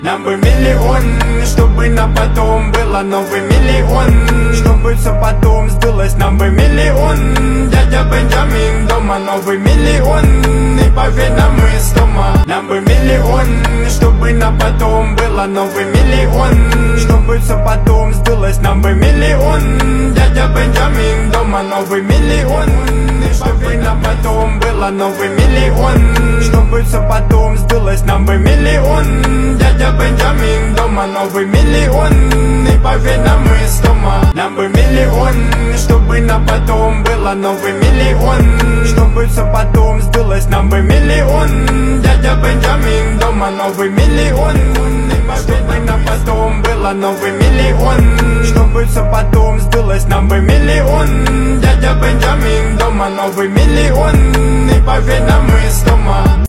Нам бы миллион, чтобы на потом было новый миллион, чтобы все потом сдулось. Нам бы миллион, дядя Бенджамин дома, новый миллион, и поверь нам мы с дома. Нам бы миллион, чтобы на потом было новый миллион, чтобы все потом сдулось. Нам бы миллион, дядя Бенджамин дома, новый миллион, и чтобы на потом было новый миллион, чтобы все потом сдулось. Нам бы миллион, дядя Бенджамин дома, новый миллион, и поверь нам мы с дома. Нам бы миллион, чтобы на потом было новый миллион, чтобы все потом сдулось. Нам бы миллион, дядя Бенджамин дома, новый миллион, и чтобы на потом было новый миллион, чтобы все потом сдулось. Нам бы миллион, дядя Бенджамин дома, новый миллион, и поверь нам мы с дома.